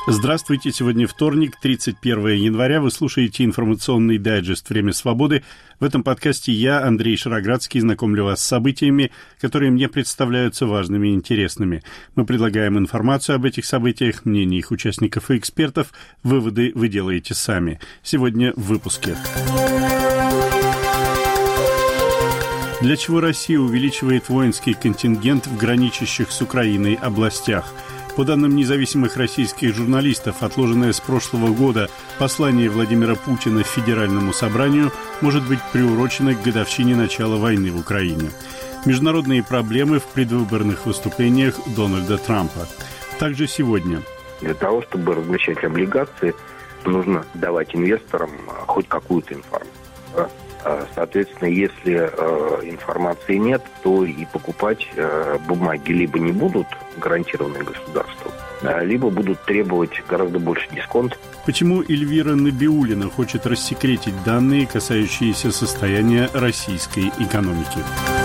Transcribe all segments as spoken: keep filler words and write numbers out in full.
Здравствуйте, сегодня вторник, тридцать первое января. Вы слушаете информационный дайджест «Время свободы». В этом подкасте я, Андрей Шароградский, знакомлю вас с событиями, которые мне представляются важными и интересными. Мы предлагаем информацию об этих событиях, мнения их участников и экспертов. Выводы вы делаете сами. Сегодня в выпуске. Для чего Россия увеличивает воинский контингент в граничащих с Украиной областях? По данным независимых российских журналистов, отложенное с прошлого года послание Владимира Путина Федеральному собранию может быть приурочено к годовщине начала войны в Украине. Международные проблемы в предвыборных выступлениях Дональда Трампа. Также сегодня. Для того, чтобы размещать облигации, нужно давать инвесторам хоть какую-то информацию. Соответственно, если э, информации нет, то и покупать э, бумаги либо не будут гарантированные государством, либо будут требовать гораздо больше дисконт. Почему Эльвира Набиуллина хочет рассекретить данные, касающиеся состояния российской экономики?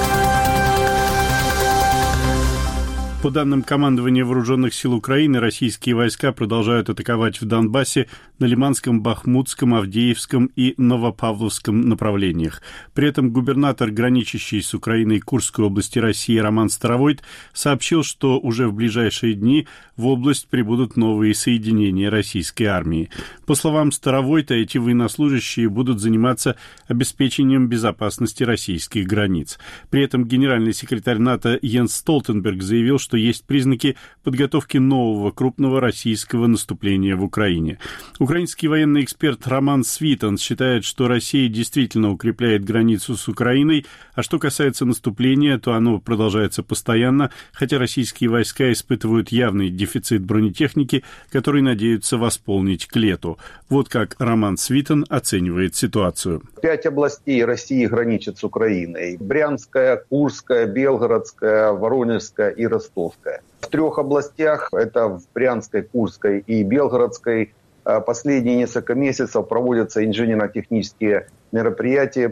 По данным командования Вооруженных сил Украины, российские войска продолжают атаковать в Донбассе на Лиманском, Бахмутском, Авдеевском и Новопавловском направлениях. При этом губернатор, граничащий с Украиной Курской области России Роман Старовойт, сообщил, что уже в ближайшие дни в область прибудут новые соединения российской армии. По словам Старовойта, эти военнослужащие будут заниматься обеспечением безопасности российских границ. При этом генеральный секретарь НАТО Йенс Столтенберг заявил, что что есть признаки подготовки нового крупного российского наступления в Украине. Украинский военный эксперт Роман Свитанс считает, что Россия действительно укрепляет границу с Украиной, а что касается наступления, то оно продолжается постоянно, хотя российские войска испытывают явный дефицит бронетехники, который надеются восполнить к лету. Вот как Роман Свитан оценивает ситуацию. Пять областей России граничат с Украиной. Брянская, Курская, Белгородская, Воронежская и Ростовская. В трех областях, это в Брянской, Курской и Белгородской, последние несколько месяцев проводятся инженерно-технические мероприятия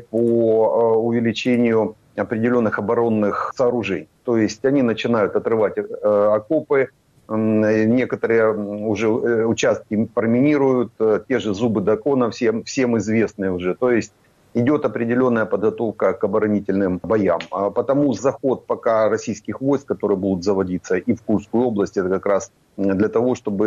по увеличению определенных оборонных сооружений. То есть они начинают отрывать окопы, некоторые уже участки проминируют, те же зубы дракона, всем, всем известные уже. То есть идет определенная подготовка к оборонительным боям. А потому заход пока российских войск, которые будут заводиться и в Курскую область, это как раз для того, чтобы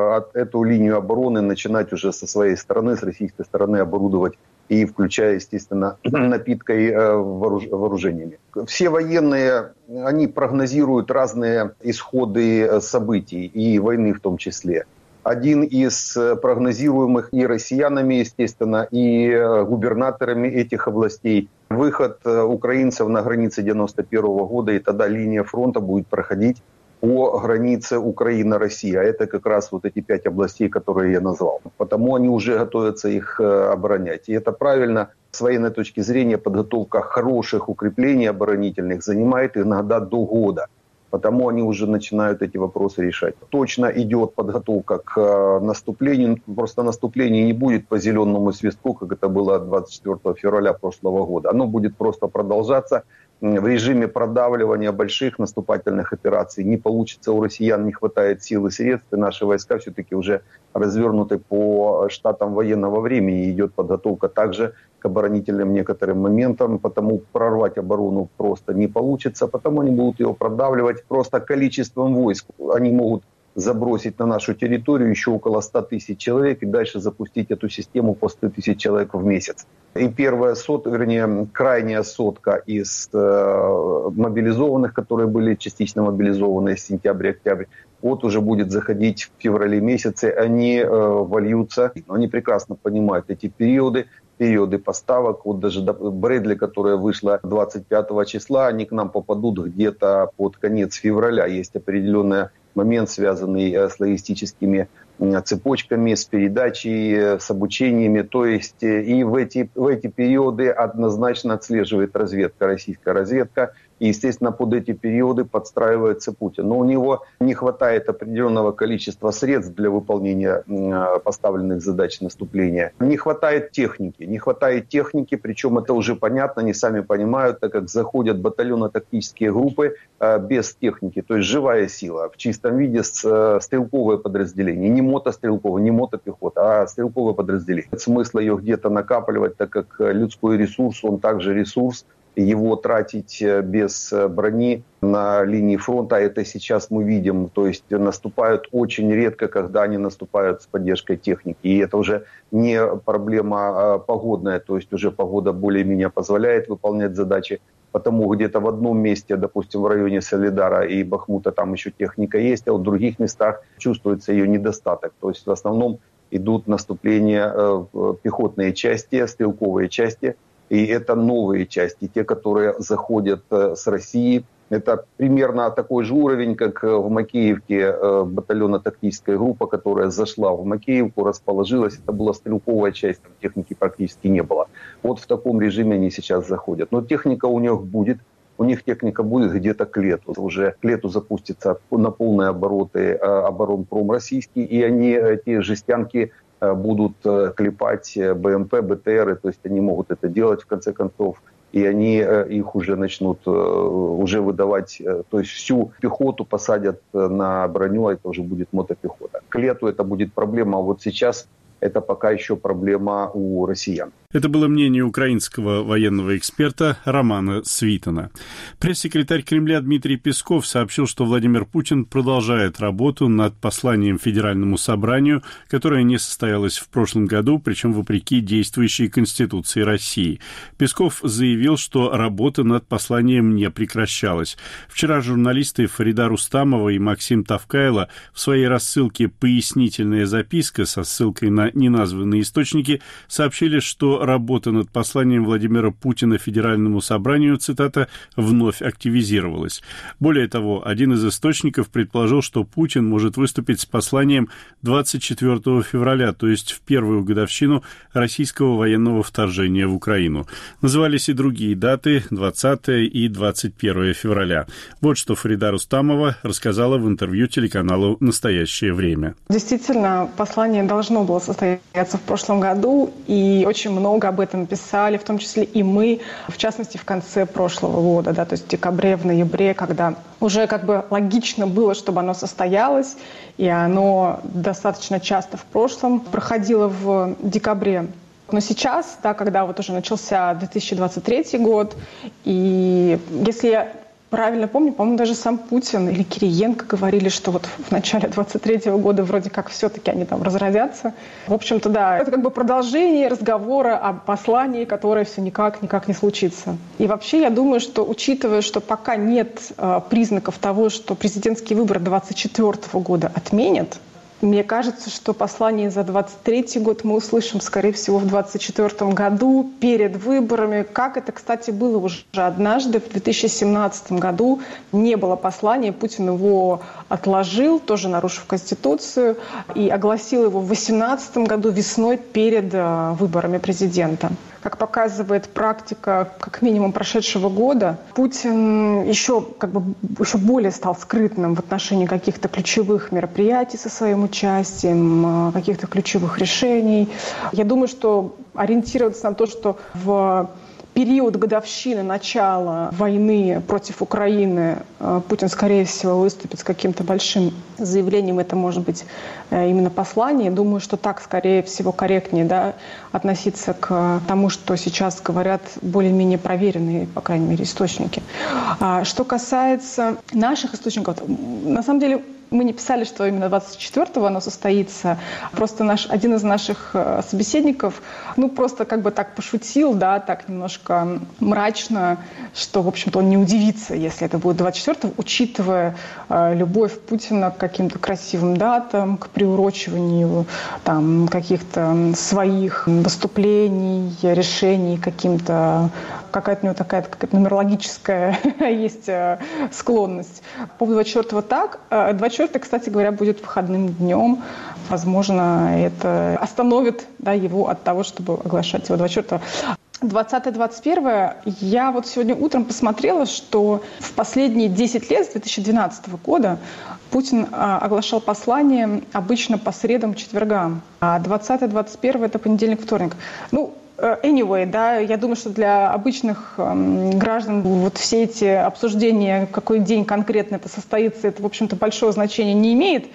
эту линию обороны начинать уже со своей стороны, с российской стороны оборудовать и включая, естественно, напиткой вооружениями. Все военные, они прогнозируют разные исходы событий и войны в том числе. Один из прогнозируемых и россиянами, естественно, и губернаторами этих областей – выход украинцев на границе девяносто первого года, и тогда линия фронта будет проходить по границе Украина-Россия. Это как раз вот эти пять областей, которые я назвал. Потому они уже готовятся их оборонять. И это правильно. С военной точки зрения подготовка хороших укреплений оборонительных занимает иногда до года. Потому они уже начинают эти вопросы решать. Точно идет подготовка к наступлению. Просто наступление не будет по зеленому свистку, как это было двадцать четвёртого февраля прошлого года. Оно будет просто продолжаться в режиме продавливания больших наступательных операций. Не получится, у россиян не хватает сил и средств. И наши войска все-таки уже развернуты по штатам военного времени. Идет подготовка также к оборонительным некоторым моментам, потому прорвать оборону просто не получится, потому они будут ее продавливать просто количеством войск. Они могут забросить на нашу территорию еще около ста тысяч человек и дальше запустить эту систему по сто тысяч человек в месяц. И первая сотка, вернее, крайняя сотка из э, мобилизованных, которые были частично мобилизованы с сентября-октября, вот уже будет заходить в феврале месяце, они э, вольются. Они прекрасно понимают эти периоды, периоды поставок. Вот даже Брэдли, которая вышла двадцать пятого числа, они к нам попадут где-то под конец февраля. Есть определенный момент, связанный с логистическими цепочками, с передачей, с обучениями. То есть и в эти, в эти периоды однозначно отслеживает разведка, российская разведка. И, естественно, под эти периоды подстраивается Путин. Но у него не хватает определенного количества средств для выполнения поставленных задач наступления. Не хватает техники. Не хватает техники, причем это уже понятно, они сами понимают, так как заходят батальонно-тактические группы без техники. То есть живая сила в чистом виде, стрелковое подразделение не мотострелковая, не мотопехота, а стрелковое подразделение. Нет смысла ее где-то накапливать, так как людской ресурс, он также ресурс. Его тратить без брони на линии фронта, это сейчас мы видим, то есть наступают очень редко, когда они наступают с поддержкой техники. И это уже не проблема погодная, то есть уже погода более-менее позволяет выполнять задачи. Потому где-то в одном месте, допустим, в районе Солидара и Бахмута там еще техника есть, а в других местах чувствуется ее недостаток. То есть в основном идут наступления пехотные части, стрелковые части. И это новые части, те, которые заходят с России. Это примерно такой же уровень, как в Макеевке батальонно-тактическая группа, которая зашла в Макеевку, расположилась. Это была стрелковая часть, там техники практически не было. Вот в таком режиме они сейчас заходят. Но техника у них будет. У них техника будет где-то к лету. Уже к лету запустится на полные обороты оборонпром российский. И они, эти жестянки, будут клепать БМП, БТРы, то есть они могут это делать в конце концов, и они их уже начнут уже выдавать, то есть всю пехоту посадят на броню, а это уже будет мотопехота. К лету это будет проблема, а вот сейчас это пока еще проблема у россиян. Это было мнение украинского военного эксперта Романа Свитана. Пресс-секретарь Кремля Дмитрий Песков сообщил, что Владимир Путин продолжает работу над посланием Федеральному собранию, которое не состоялось в прошлом году, причем вопреки действующей Конституции России. Песков заявил, что работа над посланием не прекращалась. Вчера журналисты Фарида Рустамова и Максим Тавкайло в своей рассылке «Пояснительная записка» со ссылкой на неназванные источники сообщили, что работа над посланием Владимира Путина Федеральному собранию, цитата, вновь активизировалась. Более того, один из источников предположил, что Путин может выступить с посланием двадцать четвёртого февраля, то есть в первую годовщину российского военного вторжения в Украину. Назывались и другие даты, двадцатое и двадцать первое февраля. Вот что Фарида Рустамова рассказала в интервью телеканалу «Настоящее время». Действительно, послание должно было состояться в прошлом году, и очень много об этом писали, в том числе и мы, в частности, в конце прошлого года, да, то есть в декабре, в ноябре, когда уже как бы логично было, чтобы оно состоялось, и оно достаточно часто в прошлом проходило в декабре. Но сейчас, да, когда вот уже начался две тысячи двадцать третий год, и если я правильно помню, по-моему, даже сам Путин или Кириенко говорили, что вот в начале двадцать третьего года вроде как все-таки они там разродятся. В общем-то, да, это как бы продолжение разговора о послании, которое все никак, никак не случится. И вообще я думаю, что учитывая, что пока нет э, признаков того, что президентские выборы двадцать четвёртого года отменят, мне кажется, что послание за двадцать третий год мы услышим, скорее всего, в двадцать четвёртом году, перед выборами. Как это, кстати, было уже однажды, в две тысячи семнадцатом году не было послания, Путин его отложил, тоже нарушив Конституцию, и огласил его в две тысячи восемнадцатом году весной перед выборами президента. Как показывает практика, как минимум, прошедшего года, Путин еще, как бы, еще более стал скрытным в отношении каких-то ключевых мероприятий со своим участием, каких-то ключевых решений. Я думаю, что ориентироваться на то, что в период годовщины начала войны против Украины Путин, скорее всего, выступит с каким-то большим заявлением, это может быть именно послание. Думаю, что так, скорее всего, корректнее, да, относиться к тому, что сейчас говорят более-менее проверенные, по крайней мере, источники. Что касается наших источников, на самом деле, мы не писали, что именно двадцать четвёртого оно состоится. Просто наш, один из наших собеседников, ну, просто как бы так пошутил, да, так немножко мрачно, что, в общем-то, он не удивится, если это будет двадцать четвёртого, учитывая э, любовь Путина к каким-то красивым датам, к приурочиванию там каких-то своих выступлений, решений, каким-то, какая-то у него такая какая-то нумерологическая есть э, склонность. По поводу двадцать четвёртого так. двадцать четвёртого, кстати говоря, будет выходным днем. Возможно, это остановит, да, его от того, чтобы оглашать его двадцать четвёртого. двадцатое двадцать первое. Я вот сегодня утром посмотрела, что в последние десять лет, с две тысячи двенадцатого года, Путин а, оглашал послание обычно по средам, четвергам. А двадцатое двадцать первое – это понедельник, вторник. Ну, anyway, да, я думаю, что для обычных эм, граждан вот все эти обсуждения, какой день конкретно это состоится, это, в общем-то, большого значения не имеет.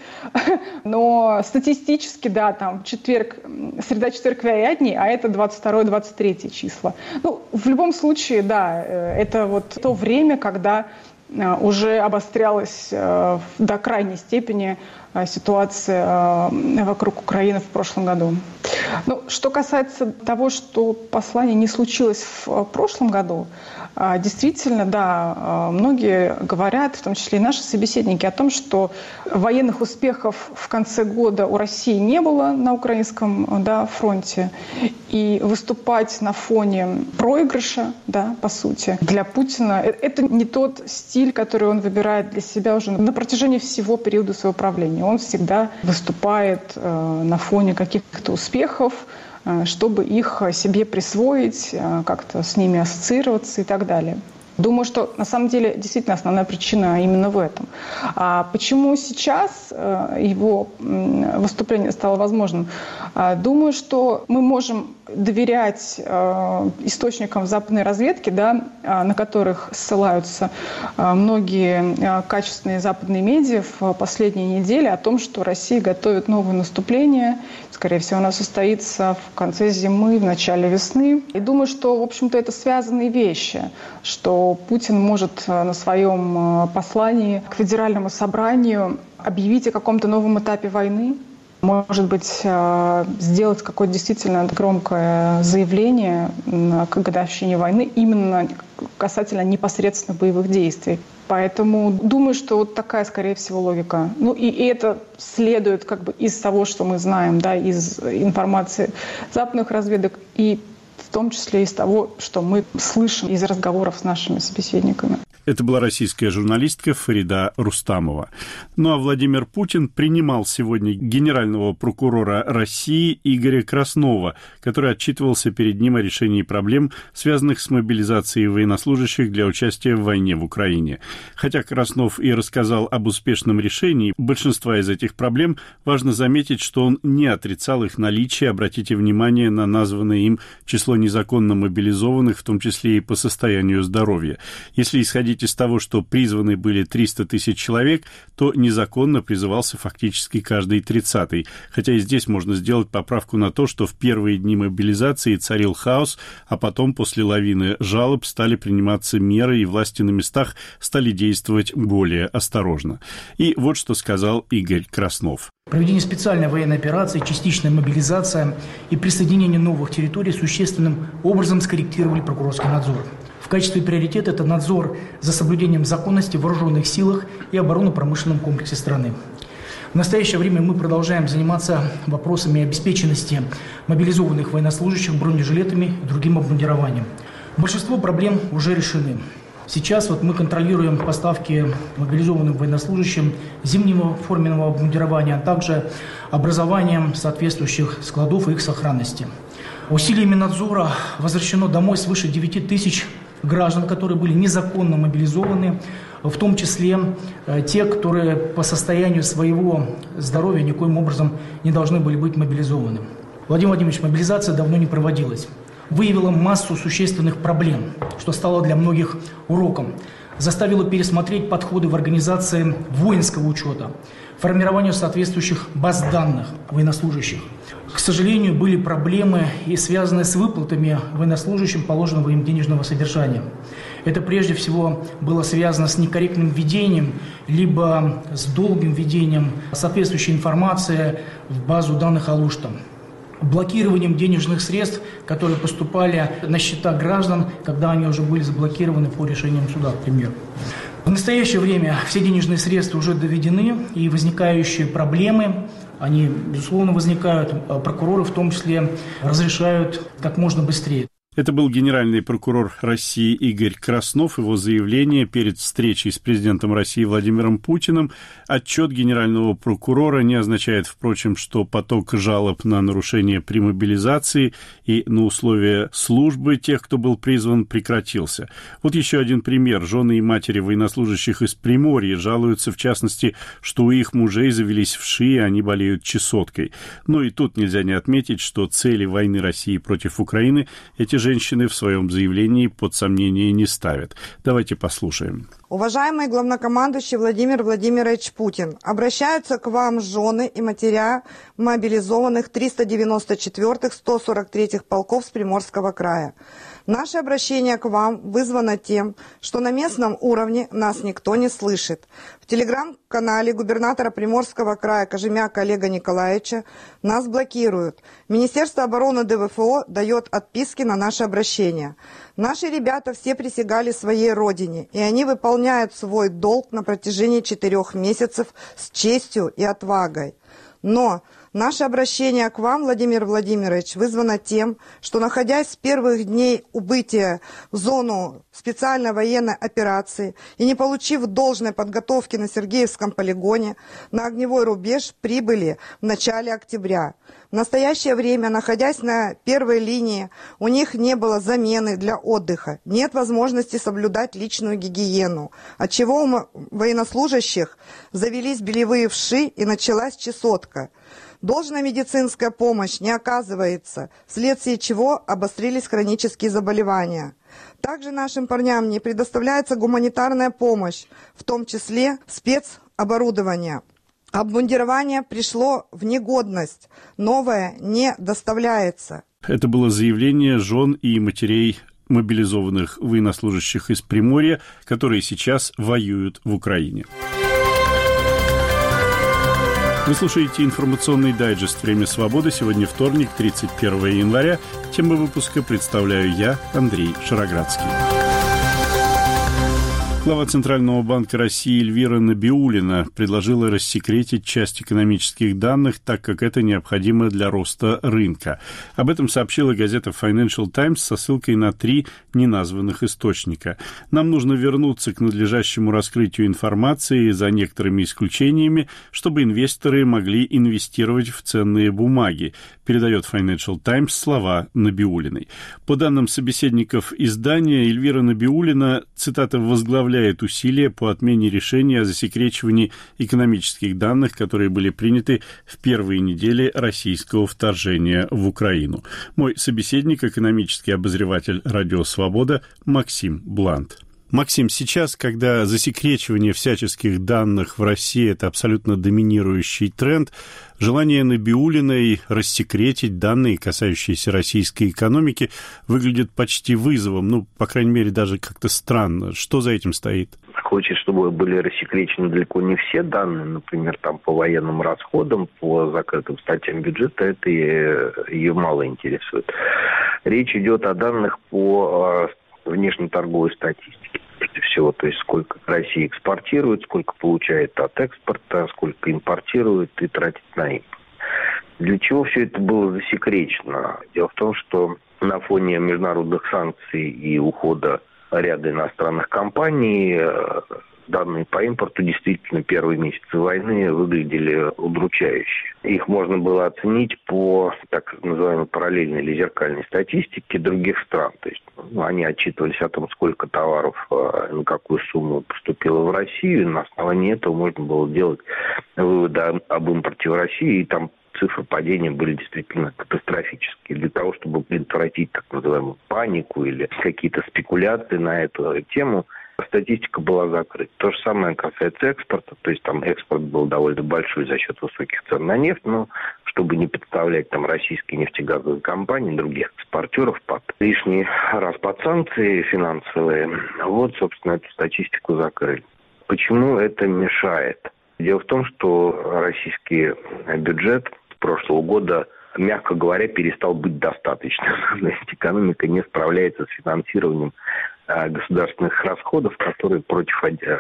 Но статистически, да, там четверг, среда, четверг, пятни, а это двадцать второе — двадцать третье числа. Ну, в любом случае, да, это вот то время, когда уже обострялась э, до крайней степени э, ситуация э, вокруг Украины в прошлом году. Ну, что касается того, что послание не случилось в э, прошлом году, э, действительно, да, э, многие говорят, в том числе и наши собеседники, о том, что военных успехов в конце года у России не было на украинском, да, фронте. И выступать на фоне проигрыша, да, по сути, для Путина, это не тот стиль, который он выбирает для себя уже на протяжении всего периода своего правления. Он всегда выступает э, на фоне каких-то успехов, э, чтобы их себе присвоить, э, как-то с ними ассоциироваться и так далее. Думаю, что на самом деле действительно основная причина именно в этом. А почему сейчас его выступление стало возможным? Думаю, что мы можем доверять источникам западной разведки, да, на которых ссылаются многие качественные западные медиа в последние недели, о том, что Россия готовит новое наступление. Скорее всего, оно состоится в конце зимы, в начале весны. И думаю, что, в общем-то, это связанные вещи, что Путин может на своем послании к Федеральному собранию объявить о каком-то новом этапе войны, может быть, сделать какое-то действительно громкое заявление к годовщине войны именно касательно непосредственно боевых действий. Поэтому думаю, что вот такая, скорее всего, логика. Ну и это следует как бы из того, что мы знаем, да, из информации западных разведок и в том числе из того, что мы слышим из разговоров с нашими собеседниками. Это была российская журналистка Фарида Рустамова. Ну а Владимир Путин принимал сегодня генерального прокурора России Игоря Краснова, который отчитывался перед ним о решении проблем, связанных с мобилизацией военнослужащих для участия в войне в Украине. Хотя Краснов и рассказал об успешном решении большинства из этих проблем, важно заметить, что он не отрицал их наличие. Обратите внимание на названное им число незаконно мобилизованных, в том числе и по состоянию здоровья. Если исходить из того, что призваны были триста тысяч человек, то незаконно призывался фактически каждый тридцатый. Хотя и здесь можно сделать поправку на то, что в первые дни мобилизации царил хаос, а потом после лавины жалоб стали приниматься меры, и власти на местах стали действовать более осторожно. И вот что сказал Игорь Краснов. Проведение специальной военной операции, частичная мобилизация и присоединение новых территорий существенным образом скорректировали прокурорский надзор. В качестве приоритета это надзор за соблюдением законности в вооруженных силах и оборонно-промышленном комплексе страны. В настоящее время мы продолжаем заниматься вопросами обеспеченности мобилизованных военнослужащих бронежилетами и другим обмундированием. Большинство проблем уже решены. Сейчас вот мы контролируем поставки мобилизованным военнослужащим зимнего форменного обмундирования, а также образованием соответствующих складов и их сохранности. Усилиями надзора возвращено домой свыше девяти тысяч граждан, которые были незаконно мобилизованы, в том числе э, те, которые по состоянию своего здоровья никоим образом не должны были быть мобилизованы. Владимир Владимирович, мобилизация давно не проводилась. Выявила массу существенных проблем, что стало для многих уроком. Заставило пересмотреть подходы в организации воинского учета, формированию соответствующих баз данных военнослужащих. К сожалению, были проблемы и связанные с выплатами военнослужащим положенного им денежного содержания. Это прежде всего было связано с некорректным введением, либо с долгим введением соответствующей информации в базу данных Алушта, блокированием денежных средств, которые поступали на счета граждан, когда они уже были заблокированы по решениям суда, к примеру. В настоящее время все денежные средства уже доведены, и возникающие проблемы, они, безусловно, возникают. Прокуроры в том числе разрешают как можно быстрее. Это был генеральный прокурор России Игорь Краснов. Его заявление перед встречей с президентом России Владимиром Путиным. Отчет генерального прокурора не означает, впрочем, что поток жалоб на нарушение при мобилизации и на условия службы тех, кто был призван, прекратился. Вот еще один пример. Жены и матери военнослужащих из Приморья жалуются, в частности, что у их мужей завелись вши, и они болеют чесоткой. Но и тут нельзя не отметить, что цели войны России против Украины эти женщины в своем заявлении под сомнение не ставят. Давайте послушаем. Уважаемый главнокомандующий Владимир Владимирович Путин, обращаются к вам жены и матеря мобилизованных триста девяносто четвёртых — сто сорок третьих полков с Приморского края. Наше обращение к вам вызвано тем, что на местном уровне нас никто не слышит. В телеграм-канале губернатора Приморского края Кожемяка Олега Николаевича нас блокируют. Министерство обороны дэ вэ эф о дает отписки на наше обращение. Наши ребята все присягали своей родине, и они выполняют свой долг на протяжении четырех месяцев с честью и отвагой. Но наше обращение к вам, Владимир Владимирович, вызвано тем, что, находясь с первых дней убытия в зону специальной военной операции и не получив должной подготовки на Сергеевском полигоне, на огневой рубеж прибыли в начале октября. В настоящее время, находясь на первой линии, у них не было замены для отдыха, нет возможности соблюдать личную гигиену, отчего у военнослужащих завелись белевые вши и началась чесотка. Должная медицинская помощь не оказывается, вследствие чего обострились хронические заболевания. Также нашим парням не предоставляется гуманитарная помощь, в том числе спецоборудование. Обмундирование пришло в негодность, новое не доставляется. Это было заявление жен и матерей мобилизованных военнослужащих из Приморья, которые сейчас воюют в Украине. Вы слушаете информационный дайджест «Время свободы». Сегодня вторник, тридцать первое января. Тему выпуска представляю я, Андрей Шароградский. Глава Центрального банка России Эльвира Набиуллина предложила рассекретить часть экономических данных, так как это необходимо для роста рынка. Об этом сообщила газета Financial Times со ссылкой на три неназванных источника. Нам нужно вернуться к надлежащему раскрытию информации за некоторыми исключениями, чтобы инвесторы могли инвестировать в ценные бумаги, передает Financial Times слова Набиуллиной. По данным собеседников издания, Эльвира Набиуллина, цитата, возглавляет усилия по отмене решения о засекречивании экономических данных, которые были приняты в первые недели российского вторжения в Украину. Мой собеседник, экономический обозреватель «Радио Свобода» Максим Блант. Максим, сейчас, когда засекречивание всяческих данных в России – это абсолютно доминирующий тренд, желание Набиуллиной рассекретить данные, касающиеся российской экономики, выглядит почти вызовом, ну, по крайней мере, даже как-то странно. Что за этим стоит? Хочет, чтобы были рассекречены далеко не все данные, например, там по военным расходам, по закрытым статьям бюджета, это ее мало интересует. Речь идет о данных по внешнеторговой статистике, прежде всего, то есть сколько Россия экспортирует, сколько получает от экспорта, сколько импортирует и тратит на импорт. Для чего все это было засекречено? Дело в том, что на фоне международных санкций и ухода ряда иностранных компаний данные по импорту действительно первые месяцы войны выглядели удручающе. Их можно было оценить по так называемой параллельной или зеркальной статистике других стран. То есть ну, они отчитывались о том, сколько товаров, на какую сумму поступило в Россию, и на основании этого можно было делать выводы об импорте в Россию, и там цифры падения были действительно катастрофические. Для того, чтобы предотвратить так называемую панику или какие-то спекуляции на эту тему, статистика была закрыта. То же самое касается экспорта. То есть там экспорт был довольно большой за счет высоких цен на нефть, но чтобы не подставлять там российские нефтегазовые компании, других экспортеров под лишний раз под санкции финансовые, вот, собственно, эту статистику закрыли. Почему это мешает? Дело в том, что российский бюджет прошлого года, мягко говоря, перестал быть достаточным. То есть экономика не справляется с финансированием государственных расходов, которые против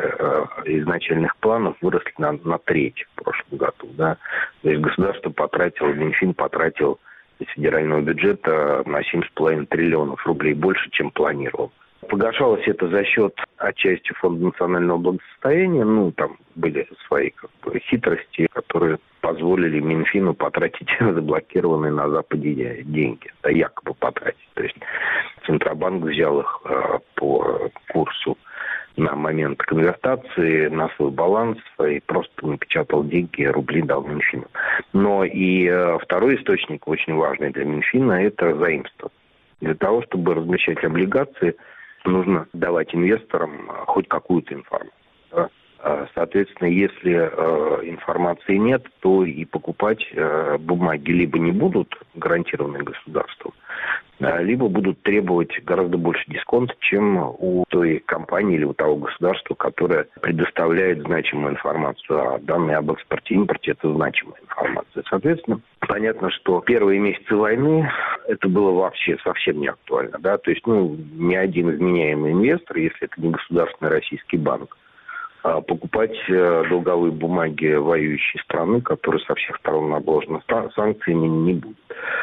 изначальных планов выросли на, на треть в прошлом году. Да. То есть государство потратило, Минфин потратил из федерального бюджета на семь с половиной триллионов рублей больше, чем планировал. Погашалось это за счет отчасти Фонда национального благосостояния. Ну, там были свои как бы хитрости, которые позволили Минфину потратить заблокированные на Западе деньги. Да, якобы потратить. То есть Центробанк взял их э, по курсу на момент конвертации на свой баланс и просто напечатал деньги, рубли дал Минфину. Но и э, второй источник, очень важный для Минфина, это заимство. Для того, чтобы размещать облигации, нужно давать инвесторам хоть какую-то информацию. Да? Соответственно, если э, информации нет, то и покупать э, бумаги либо не будут гарантированы государством, э, либо будут требовать гораздо больше дисконта, чем у той компании или у того государства, которое предоставляет значимую информацию. А данные об экспорте и импорте – это значимая информация. Соответственно, понятно, что первые месяцы войны это было вообще совсем не актуально. Да? То есть, ну, ни один вменяемый инвестор, если это не государственный российский банк, покупать долговые бумаги воюющей страны, которая со всех сторон обложена санкциями, не будет.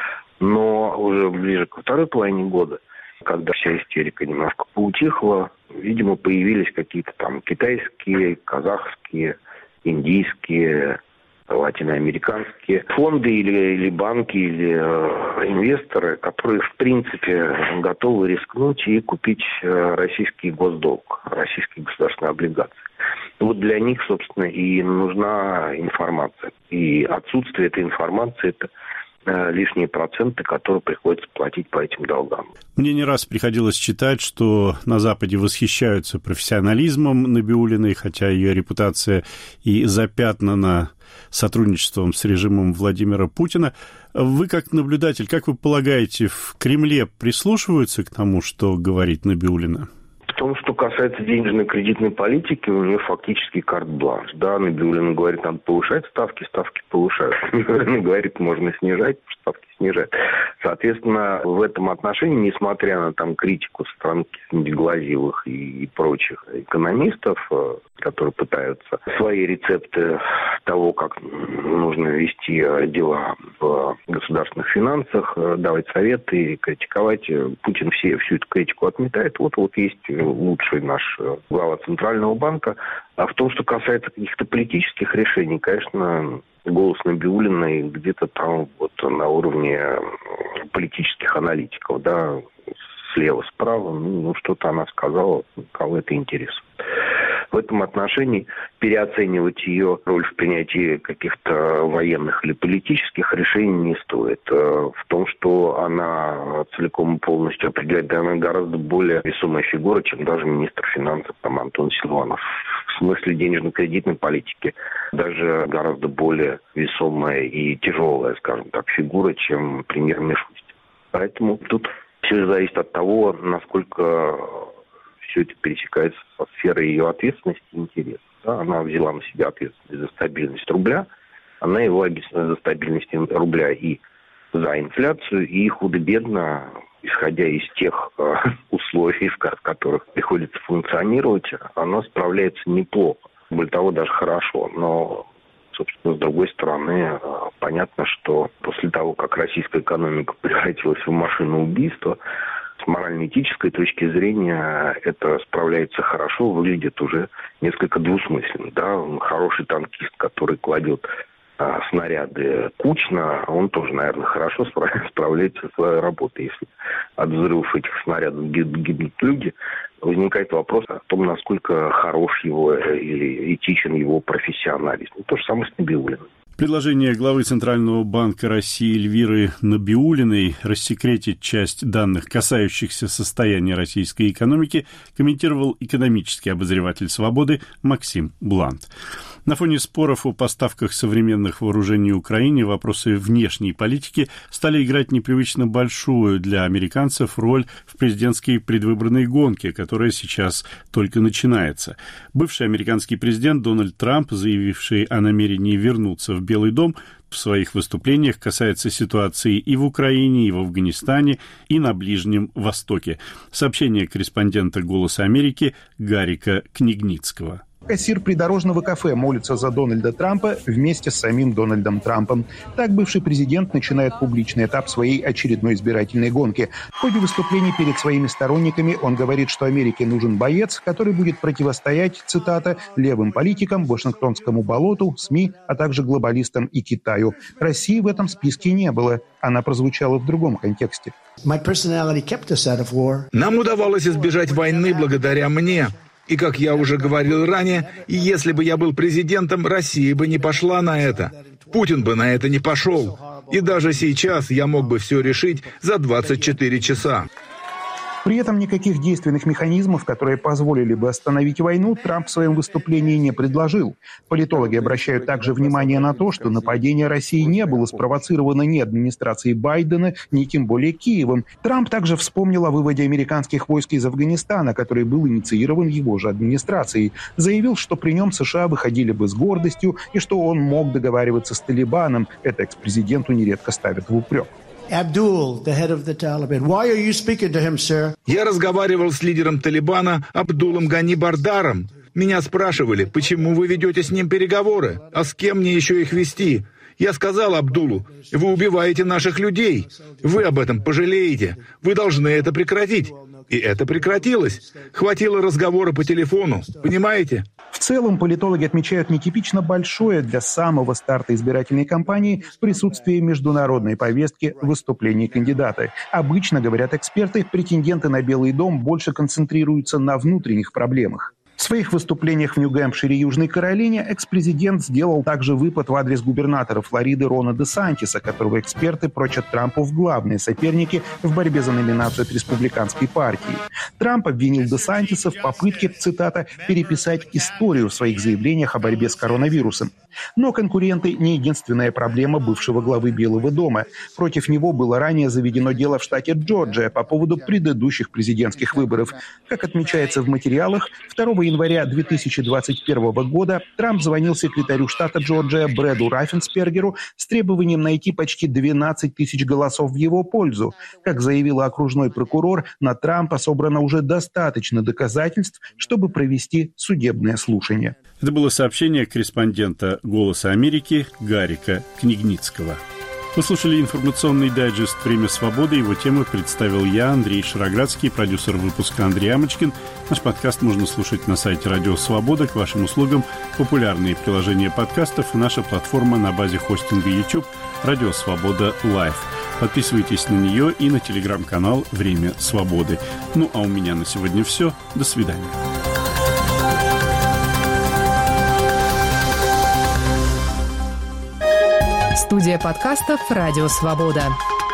Но уже ближе ко второй половине года, когда вся истерика немножко поутихла, видимо, появились какие-то там китайские, казахские, индийские, латиноамериканские фонды или, или банки, или э, инвесторы, которые, в принципе, готовы рискнуть и купить э, российский госдолг, российские государственные облигации. Вот для них, собственно, и нужна информация. И отсутствие этой информации – это э, лишние проценты, которые приходится платить по этим долгам. Мне не раз приходилось читать, что на Западе восхищаются профессионализмом Набиуллиной, хотя ее репутация и запятнана сотрудничеством с режимом Владимира Путина. Вы, как наблюдатель, как вы полагаете, в Кремле прислушиваются к тому, что говорит Набиуллина? В том, что касается денежно-кредитной политики, у нее фактически карт-бланш. Да, Набиуллина говорит, надо повышать ставки, ставки повышают. Набиуллина говорит, можно снижать, ставки снижать. Соответственно, в этом отношении, несмотря на там критику со стороны Глазьевых и, и прочих экономистов, которые пытаются свои рецепты того, как нужно вести дела в государственных финансах, давать советы и критиковать, Путин все, всю эту критику отметает. Вот, вот есть лучший наш глава Центрального банка. А в том, что касается каких-то политических решений, конечно, голос Набиуллиной где-то там вот на уровне политических аналитиков, да, слева, справа, ну, ну что-то она сказала, кого это интересует. В этом отношении переоценивать ее роль в принятии каких-то военных или политических решений не стоит. В том, что она целиком и полностью определяет, да, она гораздо более весомая фигура, чем даже министр финансов там, Антон Силуанов. В смысле денежно-кредитной политики даже гораздо более весомая и тяжелая, скажем так, фигура, чем премьер Мишустин. Поэтому тут все зависит от того, насколько все это пересекается со сферой ее ответственности и интересов. Да? Она взяла на себя ответственность за стабильность рубля, она его объяснила за стабильность рубля и за инфляцию, и худо-бедно, исходя из тех э, условий, в которых приходится функционировать, она справляется неплохо. Более того, даже хорошо. Но, собственно, с другой стороны, э, понятно, что после того, как российская экономика превратилась в машину убийства, с морально-этической точки зрения это справляется хорошо, выглядит уже несколько двусмысленно. Да? Хороший танкист, который кладет а, снаряды кучно, он тоже, наверное, хорошо справляется со своей работой. Если от взрывов этих снарядов гибнут люди, возникает вопрос о том, насколько хорош его или этичен его профессионализм. То же самое с Набиуллиной. Предложение главы Центрального банка России Эльвиры Набиуллиной рассекретить часть данных, касающихся состояния российской экономики, комментировал экономический обозреватель «Свободы» Максим Блант. На фоне споров о поставках современных вооружений Украине вопросы внешней политики стали играть непривычно большую для американцев роль в президентской предвыборной гонке, которая сейчас только начинается. Бывший американский президент Дональд Трамп, заявивший о намерении вернуться в Белый дом, в своих выступлениях касается ситуации и в Украине, и в Афганистане, и на Ближнем Востоке. Сообщение корреспондента «Голоса Америки» Гарика Книгницкого. Кассир придорожного кафе молится за Дональда Трампа вместе с самим Дональдом Трампом. Так бывший президент начинает публичный этап своей очередной избирательной гонки. В ходе выступлений перед своими сторонниками он говорит, что Америке нужен боец, который будет противостоять, цитата, «левым политикам, Вашингтонскому болоту, СМИ, а также глобалистам и Китаю». России в этом списке не было. Она прозвучала в другом контексте. Нам удавалось избежать войны благодаря мне. И, как я уже говорил ранее, если бы я был президентом, Россия бы не пошла на это. Путин бы на это не пошел. И даже сейчас я мог бы все решить за двадцать четыре часа. При этом никаких действенных механизмов, которые позволили бы остановить войну, Трамп в своем выступлении не предложил. Политологи обращают также внимание на то, что нападение России не было спровоцировано ни администрацией Байдена, ни тем более Киевом. Трамп также вспомнил о выводе американских войск из Афганистана, который был инициирован его же администрацией. Заявил, что при нем США выходили бы с гордостью и что он мог договариваться с Талибаном. Это экс-президенту нередко ставят в упрек. Abdul, the head of the Taliban. Why are you speaking to him, sir? Я разговаривал с лидером Талибана Абдулом Гани Бардаром. Меня спрашивали, почему вы ведете с ним переговоры, а с кем мне еще их вести? Я сказал Абдулу, вы убиваете наших людей, вы об этом пожалеете, вы должны это прекратить. И это прекратилось. Хватило разговора по телефону, понимаете? В целом, политологи отмечают нетипично большое для самого старта избирательной кампании присутствие международной повестки в выступлении кандидата. Обычно, говорят эксперты, претенденты на Белый дом больше концентрируются на внутренних проблемах. В своих выступлениях в Нью-Гэмпшире и Южной Каролине экс-президент сделал также выпад в адрес губернатора Флориды Рона де Сантиса, которого эксперты прочат Трампу в главные соперники в борьбе за номинацию от республиканской партии. Трамп обвинил де Сантиса в попытке, цитата, «переписать историю в своих заявлениях о борьбе с коронавирусом». Но конкуренты не единственная проблема бывшего главы Белого дома. Против него было ранее заведено дело в штате Джорджия по поводу предыдущих президентских выборов. Как отмечается в материалах, второго января две тысячи двадцать первого года Трамп звонил секретарю штата Джорджия Брэду Раффенспергеру с требованием найти почти двенадцать тысяч голосов в его пользу. Как заявила окружной прокурор, на Трампа собрано уже достаточно доказательств, чтобы провести судебное слушание. Это было сообщение корреспондента «Голоса Америки» Гарика Книгницкого. Вы слушали информационный дайджест «Время свободы». Его темы представил я, Андрей Шароградский, продюсер выпуска Андрей Амочкин. Наш подкаст можно слушать на сайте «Радио Свобода». К вашим услугам популярные приложения подкастов и наша платформа на базе хостинга YouTube «Радио Свобода Лайв». Подписывайтесь на нее и на телеграм-канал «Время свободы». Ну, а у меня на сегодня все. До свидания. Студия подкастов «Радио Свобода».